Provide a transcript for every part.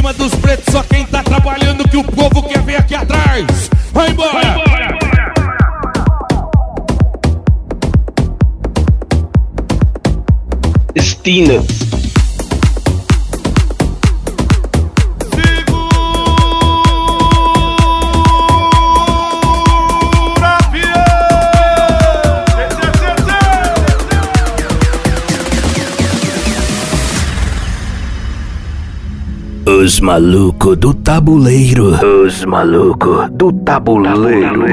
cima dos pretos, só quem tá trabalhando que o povo quer ver aqui atrás. Vai embora! Estina. Os malucos do tabuleiro. Os malucos do tabuleiro.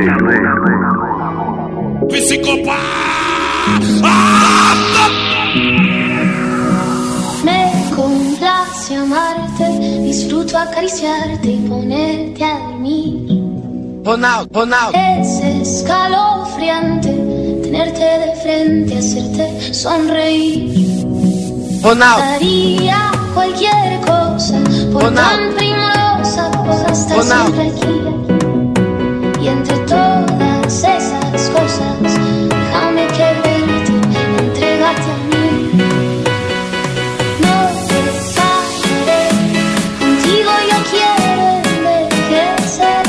Psicopata! Me complace amarte, disfruto acariciarte y ponerte a dormir. Ronaldo. Es escalofriante tenerte de frente, hacerte sonreír. Ronaldo. Daría cualquier cosa por tan primorosa, por estar siempre aquí. Y entre todas esas cosas, déjame quererte, entrégate a mí. No te fallaré, contigo yo quiero envejecer.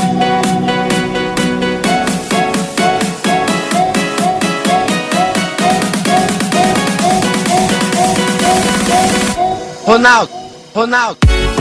Ronaldo.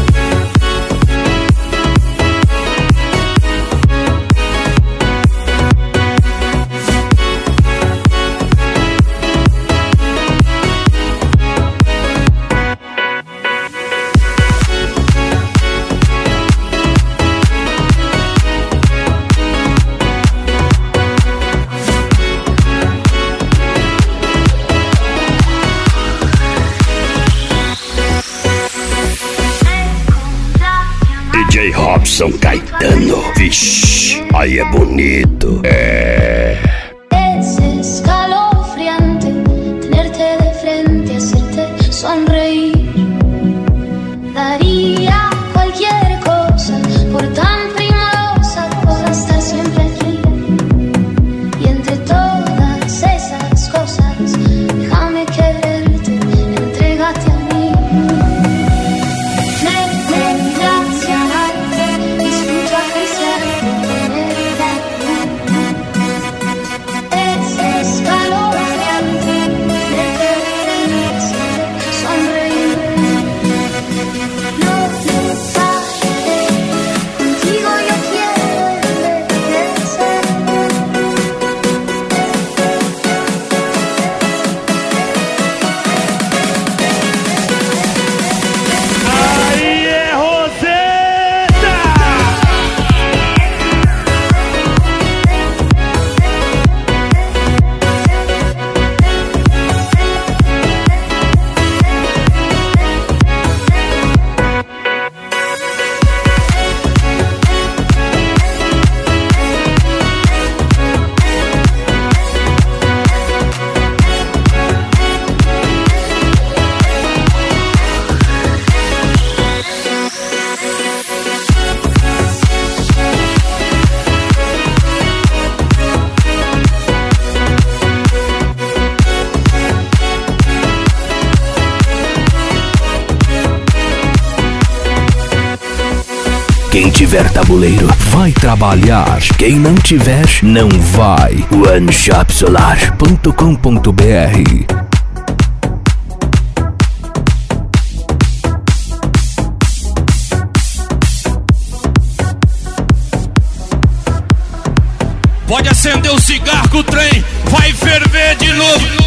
DJ Robson Caetano. Vixe, aí é bonito. Es escalofriante tenerte de frente, hacerte sonreír. Daría cualquier cosa por tan primorosa, por estar siempre aquí. Y entre todas esas cosas, déjame quererte, entrégate a mí. Quem tiver tabuleiro vai trabalhar. Quem não tiver, não vai. oneshopsolar.com.br. Pode acender o cigarro que o trem vai ferver de novo.